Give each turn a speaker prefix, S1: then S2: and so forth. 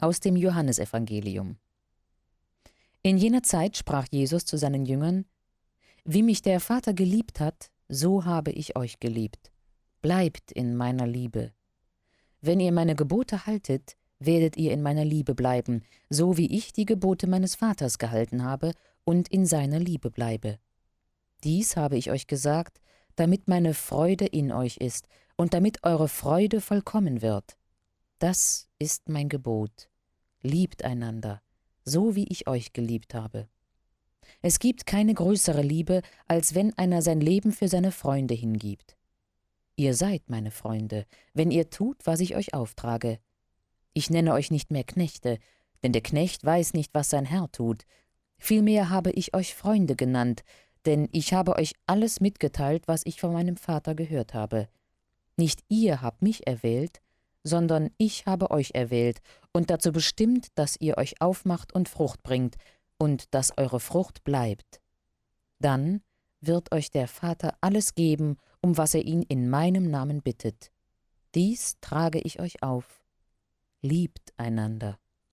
S1: Aus dem Johannesevangelium. In jener Zeit sprach Jesus zu seinen Jüngern: Wie mich der Vater geliebt hat, so habe ich euch geliebt. Bleibt in meiner Liebe. Wenn ihr meine Gebote haltet, werdet ihr in meiner Liebe bleiben, so wie ich die Gebote meines Vaters gehalten habe und in seiner Liebe bleibe. Dies habe ich euch gesagt, damit meine Freude in euch ist und damit eure Freude vollkommen wird. Das ist mein Gebot. Liebt einander, so wie ich euch geliebt habe. Es gibt keine größere Liebe, als wenn einer sein Leben für seine Freunde hingibt. Ihr seid meine Freunde, wenn ihr tut, was ich euch auftrage. Ich nenne euch nicht mehr Knechte, denn der Knecht weiß nicht, was sein Herr tut. Vielmehr habe ich euch Freunde genannt, denn ich habe euch alles mitgeteilt, was ich von meinem Vater gehört habe. Nicht ihr habt mich erwählt, sondern ich habe euch erwählt und dazu bestimmt, dass ihr euch aufmacht und Frucht bringt und dass eure Frucht bleibt. Dann wird euch der Vater alles geben, um was er ihn in meinem Namen bittet. Dies trage ich euch auf. Liebt einander.